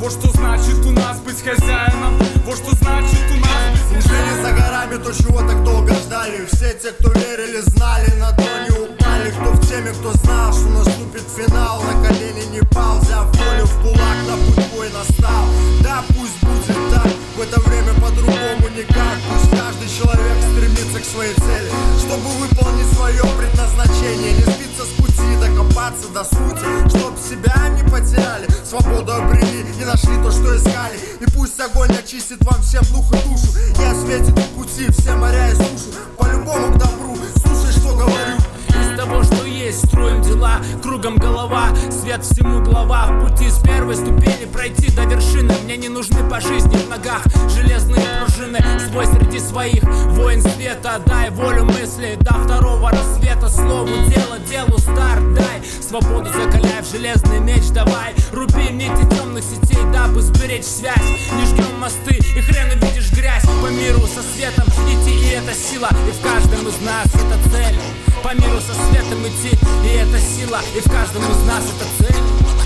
Вот что значит у нас быть хозяином, вот что значит у нас быть. Уже не за горами то, чего так долго ждали. Все те, кто верили, знали, на то не упали. Кто в теме, кто знал, что наступит финал, на колени не пал, взяв волю в кулак, на путь бой настал. Да, пусть будет так, в это время по-другому никак. Пусть каждый человек стремится к своей цели, чтобы выполнить свое предназначение. Не сбиться с пути, докопаться до сути, чтоб себя не потеряли, свободу обрели и нашли то, что искали. И пусть огонь очистит вам всем дух и душу, и осветит пути все моря и сушу. По-любому к добру, слушай, что говорю. Из того, что есть, строим дела, кругом голова, свет всему глава. В пути с первой ступени пройти до вершины. Мне не нужны по жизни в ногах железные пружины. Свой среди своих, воин света. Дай волю мысли до второго рассвета. Слову дело, делу старт дай. Свободу закаляй в железный меч давай. Руби нити темных сетей, дабы сберечь связь. Не жгем мосты и хрен увидишь грязь. По миру со светом идти, и это сила. И в каждом из нас это цель. По миру со светом идти, и это сила. И в каждом из нас это цель.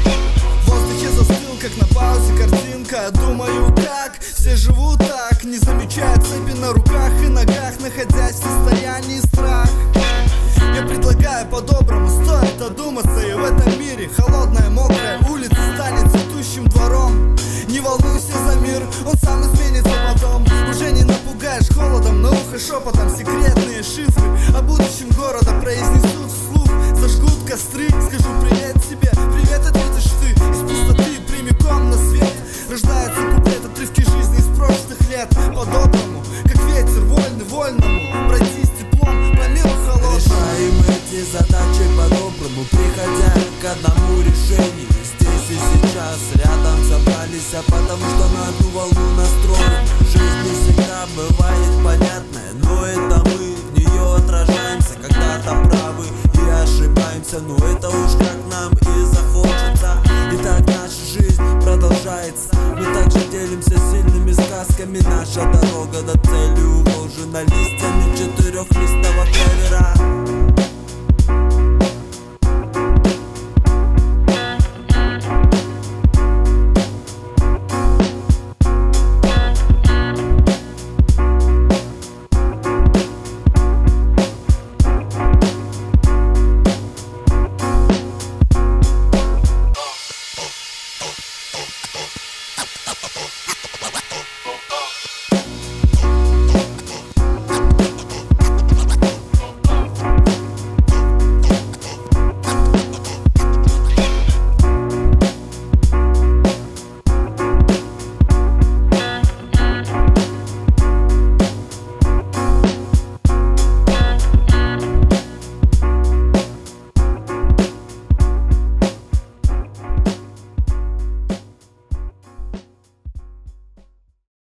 В воздухе застыл, как на паузе картинка. Думаю, как все живут так, не замечая цепи на руках и ногах, находясь в состоянии страха. Я предлагаю по-доброму, стоит одуматься. И в этом мире холодная, мокрая улица станет цветущим двором. Не волнуйся за мир, он сам изменится потом. Уже не напугаешь холодом, на ухо шепотом секретные шифры о будущем города произнесут вслух. Зажгут костры, скажу привет тебе, привет ответишь ты. Из пустоты прямиком на свет рождается куплет, отрывки жизни из прошлых лет. По-доброму, как ветер, вольный вольному, пройти с теплом по миру холодному. Решаем эти задачи по-доброму, приходя к одному решению. Здесь и сейчас рядом собрались, потому что на одну волну настроены. Жизнь не всегда бывает понятная, но это мы в нее отражаемся. Когда-то правы и ошибаемся, но это уж как нам и захочется. И так наша жизнь продолжается. Мы также делимся сильными сказками. Наша дорога до цели уложена листьями четырехлистого клевера.